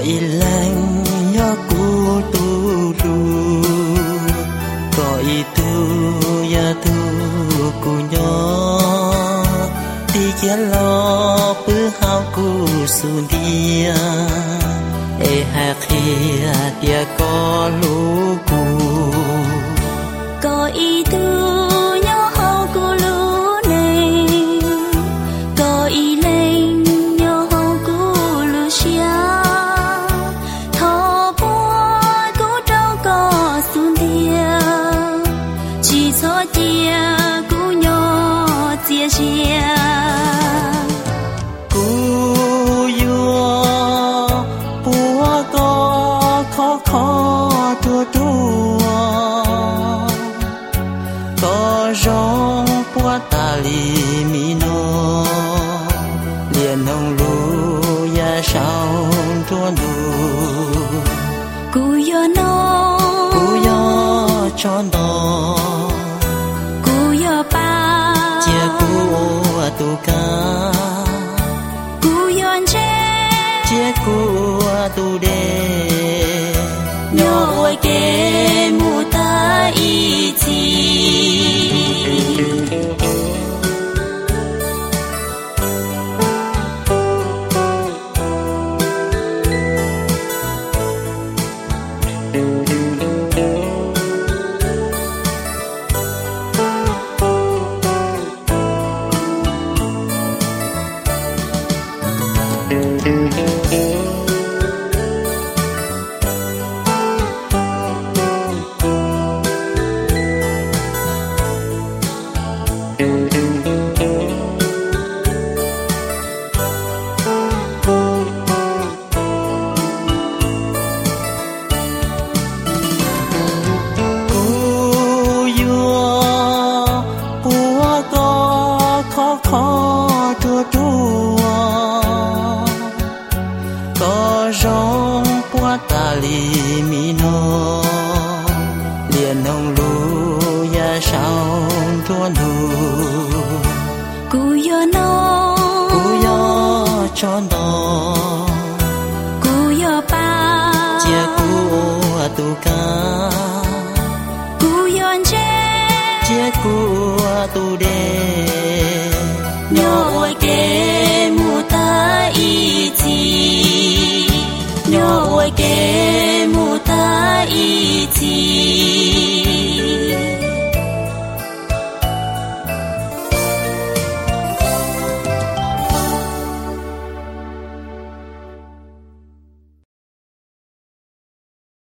ilang yo ku tu lu có itu ya tu ku nyo ti chia lo pu hao ku su dia e ha khia dia có lu ku có itu nyo hao ku lu nei có i lên nyo hao ku lu xia thọ po ku trao có su dia chỉ cho dia ku nyo chia chia khó tua tua có gió qua ta li mi no liền hồng lu ya sao tua nu cu yo cho nó cu yo pa chia cu tu ca cu yo chia cu tu de nhớ cái mù ta ý chí khó tua tua có gió qua ta li mi no liền hồng lu ya sao tua nu cu yo cho nó cu yo pa chia cu tu ca cu yo chia cu tu de